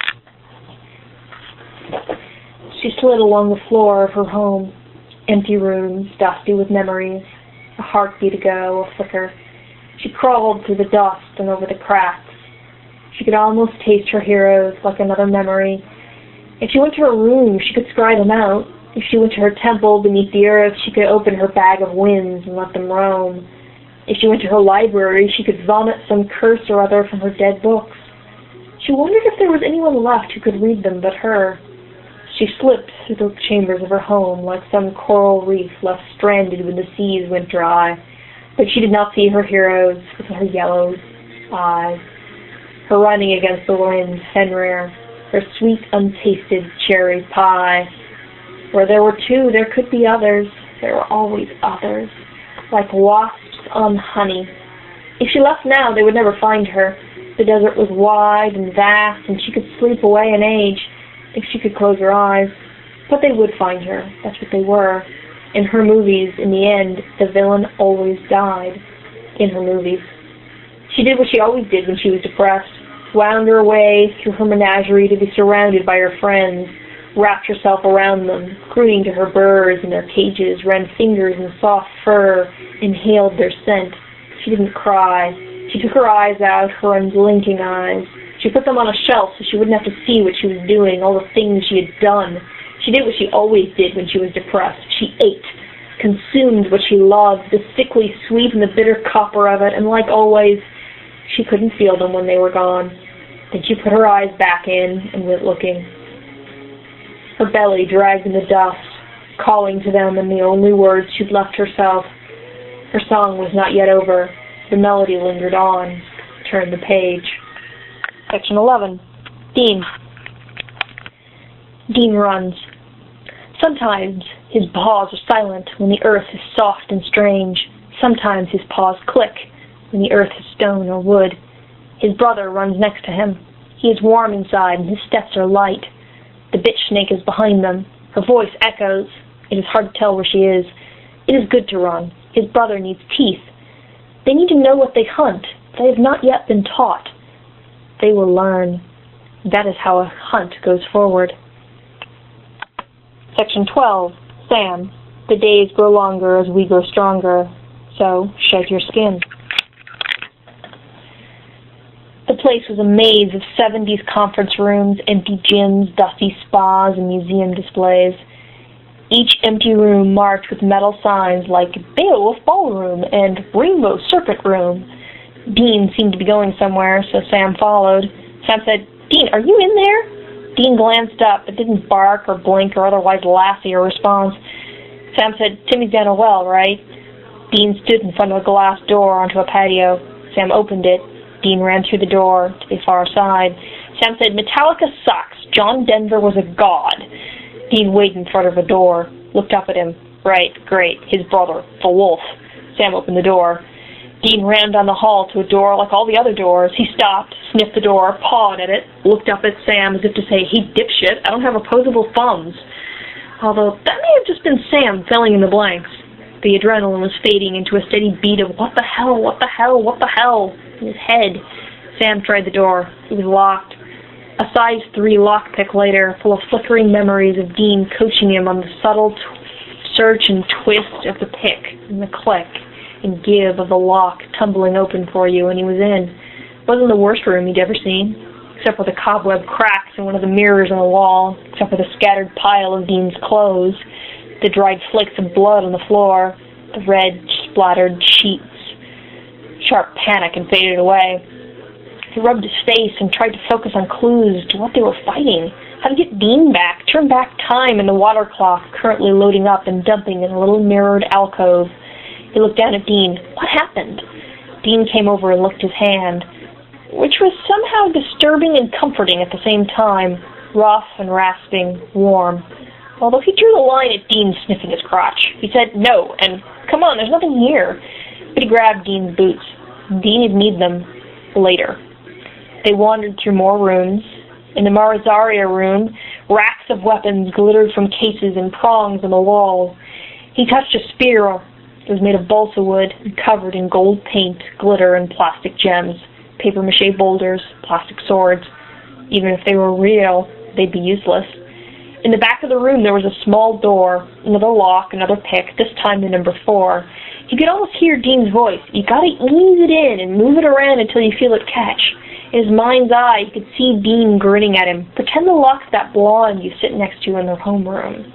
She slid along the floor of her home. Empty rooms, dusty with memories. A heartbeat ago, a flicker. She crawled through the dust and over the cracks. She could almost taste her heroes like another memory. If she went to her room, she could scry them out. If she went to her temple beneath the earth, she could open her bag of winds and let them roam. If she went to her library, she could vomit some curse or other from her dead books. She wondered if there was anyone left who could read them but her. She slipped through the chambers of her home like some coral reef left stranded when the seas went dry. But she did not see her heroes with her yellow eyes. Her running against the wind, Fenrir, her sweet, untasted cherry pie. Where there were two, there could be others. There were always others, like wasps on honey. If she left now, they would never find her. The desert was wide and vast, and she could sleep away an age if she could close her eyes. But they would find her. That's what they were. In her movies, in the end, the villain always died. In her movies. She did what she always did when she was depressed. Wound her way through her menagerie to be surrounded by her friends. Wrapped herself around them, crooning to her birds in their cages, ran fingers in soft fur, inhaled their scent. She didn't cry. She took her eyes out, her unblinking eyes. She put them on a shelf so she wouldn't have to see what she was doing, all the things she had done. She did what she always did when she was depressed. She ate, consumed what she loved, the sickly sweet and the bitter copper of it, and like always, she couldn't feel them when they were gone. Then she put her eyes back in and went looking. Her belly dragged in the dust, calling to them in the only words she'd left herself. Her song was not yet over. The melody lingered on. Turn the page. Section eleven. Dean. Dean runs. Sometimes his paws are silent when the earth is soft and strange. Sometimes his paws click when the earth is stone or wood. His brother runs next to him. He is warm inside and his steps are light. The bitch snake is behind them. Her voice echoes. It is hard to tell where she is. It is good to run. His brother needs teeth. They need to know what they hunt. They have not yet been taught. They will learn. That is how a hunt goes forward. Section twelve. Sam. The days grow longer as we grow stronger. So, shed your skin. The place was a maze of seventies conference rooms, empty gyms, dusty spas, and museum displays. Each empty room marked with metal signs like Beowulf Ballroom and Rainbow Serpent Room. Dean seemed to be going somewhere, so Sam followed. Sam said, "Dean, are you in there?" Dean glanced up, but didn't bark or blink or otherwise lassie a response. Sam said, "Timmy's down a well, right?" Dean stood in front of a glass door onto a patio. Sam opened it. Dean ran through the door to the far side. Sam said, "Metallica sucks. John Denver was a god." Dean waited in front of the door, looked up at him. Right, great, his brother, the wolf. Sam opened the door. Dean ran down the hall to a door like all the other doors. He stopped, sniffed the door, pawed at it, looked up at Sam as if to say, "Hey, dipshit, I don't have opposable thumbs." Although that may have just been Sam filling in the blanks. The adrenaline was fading into a steady beat of what the hell, what the hell, what the hell in his head. Sam tried the door. It was locked. A size three lockpick later, full of flickering memories of Dean coaching him on the subtle t- search and twist of the pick, and the click and give of the lock tumbling open for you, and he was in. It wasn't the worst room he'd ever seen, except for the cobweb cracks in one of the mirrors on the wall, except for the scattered pile of Dean's clothes, the dried flakes of blood on the floor, the red splattered sheets. Sharp panic and faded away. He rubbed his face and tried to focus on clues to what they were fighting. How to get Dean back, turn back time in the water clock currently loading up and dumping in a little mirrored alcove. He looked down at Dean. What happened? Dean came over and licked his hand, which was somehow disturbing and comforting at the same time, rough and rasping, warm. Although he drew the line at Dean sniffing his crotch. He said no, and come on, there's nothing here. But he grabbed Dean's boots. Dean would need them later. They wandered through more rooms. In the Marizaria room, racks of weapons glittered from cases and prongs on the walls. He touched a spear. It was made of balsa wood and covered in gold paint, glitter, and plastic gems, papier-mâché boulders, plastic swords. Even if they were real, they'd be useless. In the back of the room there was a small door, another lock, another pick, this time the number four. You could almost hear Dean's voice. You gotta ease it in and move it around until you feel it catch. In his mind's eye, he could see Dean grinning at him. Pretend the lock's that blonde you sit next to in their homeroom.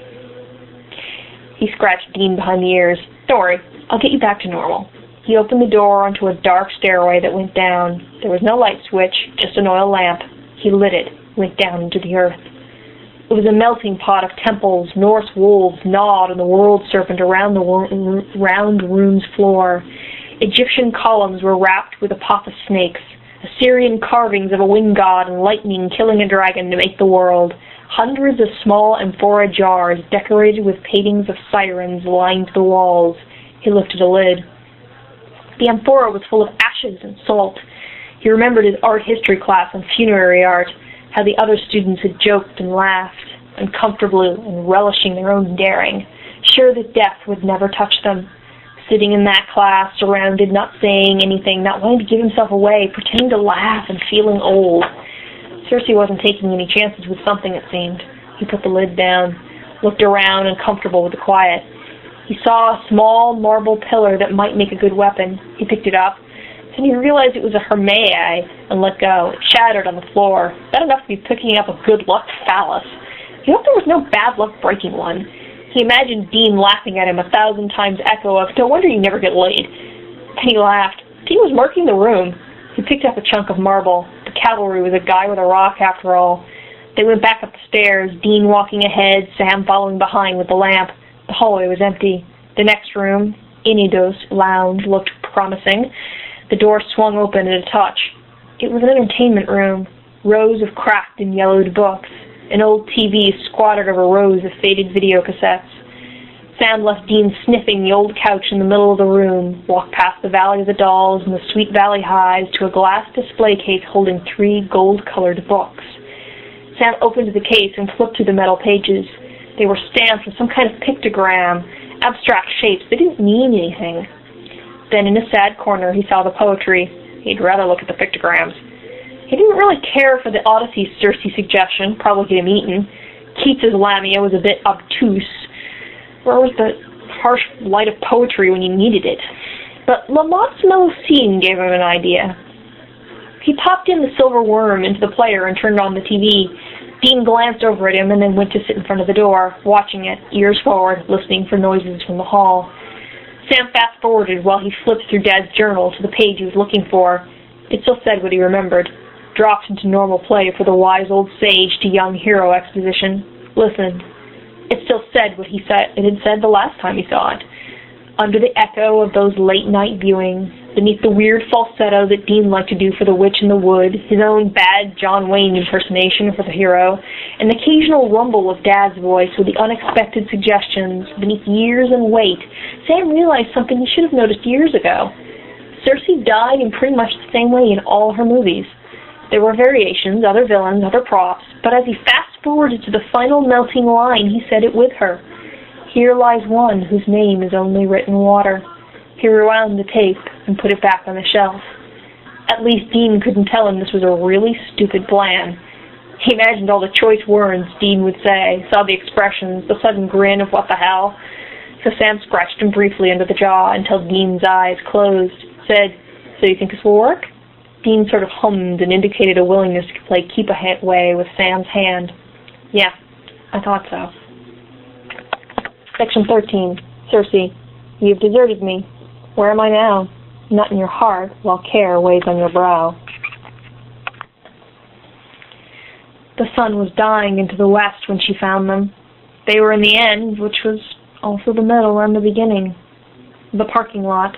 He scratched Dean behind the ears. Don't worry, I'll get you back to normal. He opened the door onto a dark stairway that went down. There was no light switch, just an oil lamp. He lit it, went down into the earth. It was a melting pot of temples. Norse wolves gnawed on the world serpent around the round room's floor. Egyptian columns were wrapped with Apophis snakes. Assyrian carvings of a wind god and lightning killing a dragon to make the world. Hundreds of small amphora jars decorated with paintings of sirens lined the walls. He lifted a lid. The amphora was full of ashes and salt. He remembered his art history class on funerary art, how the other students had joked and laughed, uncomfortably and relishing their own daring, sure that death would never touch them. Sitting in that class, surrounded, not saying anything, not wanting to give himself away, pretending to laugh and feeling old. Cersei wasn't taking any chances with something, it seemed. He put the lid down, looked around, uncomfortable with the quiet. He saw a small marble pillar that might make a good weapon. He picked it up. Then he realized it was a Hermea and let go. It shattered on the floor. Bad enough to be picking up a good luck phallus. He hoped there was no bad luck breaking one. He imagined Dean laughing at him, a thousand times echo of, "No wonder you never get laid." Then he laughed. Dean was marking the room. He picked up a chunk of marble. The cavalry was a guy with a rock, after all. They went back up the stairs, Dean walking ahead, Sam following behind with the lamp. The hallway was empty. The next room, Inido's lounge, looked promising. The door swung open at a touch. It was an entertainment room. Rows of cracked and yellowed books. An old T V squattered over rows of faded video cassettes. Sam left Dean sniffing the old couch in the middle of the room, walked past the Valley of the Dolls and the Sweet Valley Highs to a glass display case holding three gold-colored books. Sam opened the case and flipped through the metal pages. They were stamped with some kind of pictogram, abstract shapes. They didn't mean anything. Then in a sad corner he saw the poetry. He'd rather look at the pictograms. He didn't really care for the Odyssey Cersei suggestion, probably get him eaten. Keats's Lamia was a bit obtuse. Where was the harsh light of poetry when you needed it? But Lamont's mellow scene gave him an idea. He popped in the silver worm into the player and turned on the T V. Dean glanced over at him and then went to sit in front of the door, watching it, ears forward, listening for noises from the hall. Sam fast-forwarded while he flipped through Dad's journal to the page he was looking for. It still said what he remembered. Dropped into normal play for the wise old sage to young hero exposition. Listened. It still said what he said it had said the last time he saw it. Under the echo of those late-night viewings, beneath the weird falsetto that Dean liked to do for the Witch in the Wood, his own bad John Wayne impersonation for the hero, and the occasional rumble of Dad's voice with the unexpected suggestions, beneath years and wait, Sam realized something he should have noticed years ago. Cersei died in pretty much the same way in all her movies. There were variations, other villains, other props, but as he fast-forwarded to the final melting line, he said it with her. Here lies one whose name is only written water. He rewound the tape and put it back on the shelf. At least Dean couldn't tell him this was a really stupid plan. He imagined all the choice words Dean would say, saw the expressions, the sudden grin of what the hell. So Sam scratched him briefly under the jaw until Dean's eyes closed, said, "So you think this will work?" Dean sort of hummed and indicated a willingness to play keep-away with Sam's hand. "Yeah, I thought so." Section thirteen. Cersei, you have deserted me. Where am I now? Not in your heart, while care weighs on your brow. The sun was dying into the west when she found them. They were in the end, which was also the middle and the beginning. The parking lot.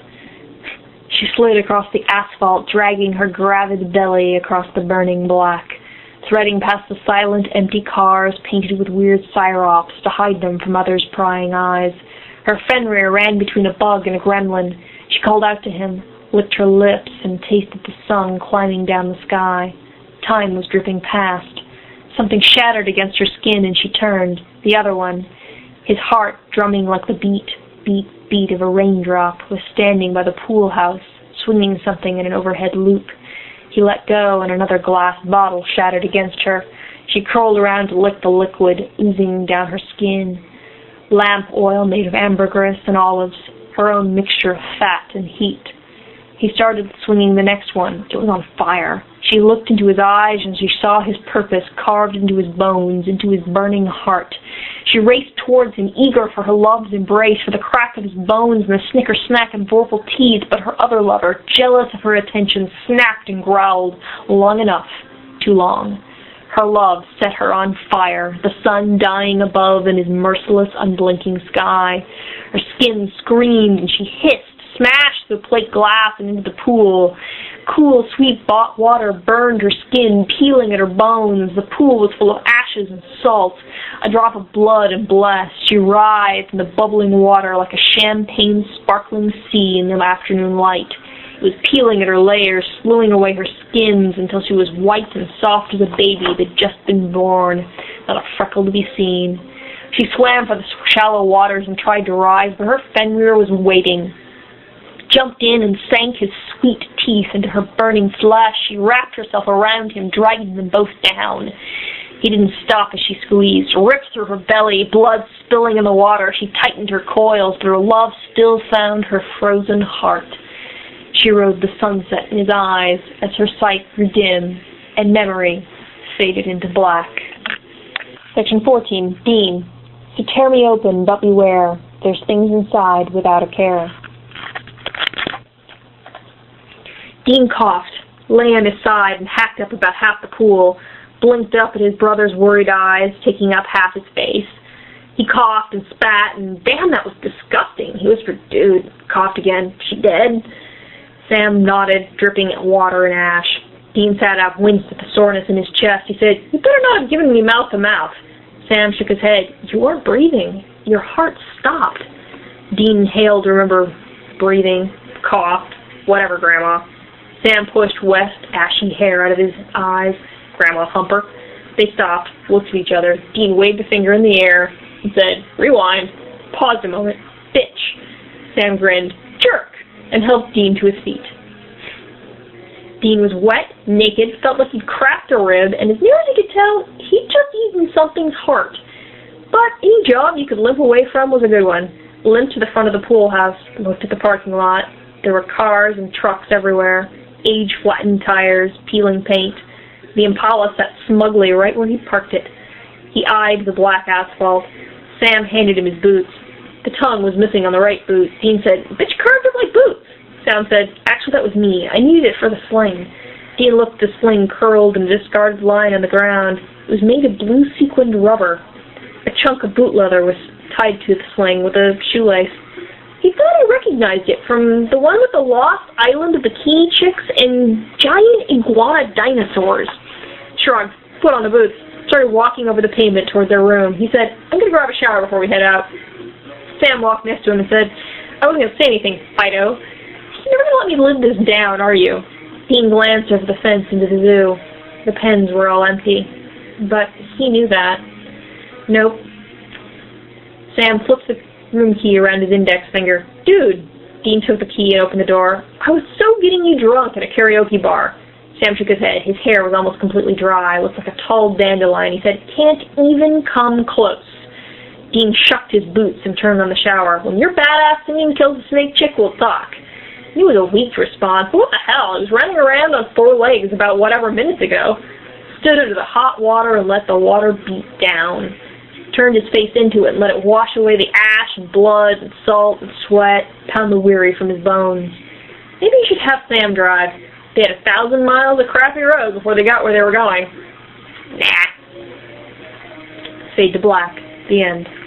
She slid across the asphalt, dragging her gravid belly across the burning black, threading past the silent, empty cars painted with weird syrops to hide them from others' prying eyes. Her Fenrir ran between a bug and a gremlin. She called out to him, licked her lips, and tasted the sun climbing down the sky. Time was dripping past. Something shattered against her skin, and she turned. The other one, his heart drumming like the beat, beat, beat of a raindrop, was standing by the pool house, swinging something in an overhead loop. He let go, and another glass bottle shattered against her. She curled around to lick the liquid, oozing down her skin. Lamp oil made of ambergris and olives, her own mixture of fat and heat. He started swinging the next one. It was on fire. She looked into his eyes, and she saw his purpose carved into his bones, into his burning heart. She raced towards him, eager for her love's embrace, for the crack of his bones and the snicker-snack and vorpal teeth, but her other lover, jealous of her attention, snapped and growled. Long enough. Too long. Her love set her on fire, the sun dying above in his merciless, unblinking sky. Her skin screamed, and she hissed, smashed through plate glass and into the pool. Cool, sweet water burned her skin, peeling at her bones. The pool was full of ashes and salt, a drop of blood and bless. She writhed in the bubbling water like a champagne sparkling sea in the afternoon light. It was peeling at her layers, slewing away her skins until she was white and soft as a baby that had just been born, not a freckle to be seen. She swam for the shallow waters and tried to rise, but her Fenrir was waiting. Jumped in and sank his sweet teeth into her burning flesh. She wrapped herself around him, dragging them both down. He didn't stop as she squeezed, ripped through her belly, blood spilling in the water. She tightened her coils, but her love still found her frozen heart. She rode the sunset in his eyes as her sight grew dim and memory faded into black. Section fourteen. Dean. So tear me open, but beware. There's things inside without a care. Dean coughed, lay on his side, and hacked up about half the pool, blinked up at his brother's worried eyes, taking up half his face. He coughed and spat, and damn, that was disgusting. He whispered, dude, coughed again. She dead? Sam nodded, dripping water and ash. Dean sat up, winced at the soreness in his chest. He said, you better not have given me mouth to mouth. Sam shook his head. You weren't breathing. Your heart stopped. Dean inhaled to remember breathing, coughed, whatever, Grandma. Sam pushed wet, ashy hair out of his eyes. Grandma Humper. They stopped, looked at each other. Dean waved a finger in the air and said, rewind. Paused a moment. Bitch. Sam grinned, jerk, and helped Dean to his feet. Dean was wet, naked, felt like he'd cracked a rib, and as near as he could tell, he'd just eaten something's heart. But any job you could limp away from was a good one. Limped to the front of the pool house, looked at the parking lot. There were cars and trucks everywhere, age-flattened tires, peeling paint. The Impala sat smugly right where he'd parked it. He eyed the black asphalt. Sam handed him his boots. The tongue was missing on the right boot. Dean said, bitch curved it like boots. Sam said, actually that was me. I needed it for the sling. Dean looked at the sling curled in a discarded line on the ground. It was made of blue sequined rubber. A chunk of boot leather was tied to the sling with a shoelace. He thought he recognized it from the one with the lost island of bikini chicks and giant iguana dinosaurs. Shrugged, put on the boots, started walking over the pavement toward their room. He said, I'm going to grab a shower before we head out. Sam walked next to him and said, I wasn't going to say anything, Fido. You're never going to let me live this down, are you? Dean glanced over the fence into the zoo. The pens were all empty. But he knew that. Nope. Sam flipped the room key around his index finger. Dude! Dean took the key and opened the door. I was so getting you drunk at a karaoke bar. Sam shook his head. His hair was almost completely dry, looked like a tall dandelion. He said, can't even come close. Dean shucked his boots and turned on the shower. When your badass singing kills a snake chick, we'll talk. It was a weak response, but what the hell? It was running around on four legs about whatever minutes ago. Stood under the hot water and let the water beat down. Turned his face into it and let it wash away the ash and blood and salt and sweat, pound the weary from his bones. Maybe you should have Sam drive. They had a thousand miles of crappy road before they got where they were going. Nah, fade to black. The end.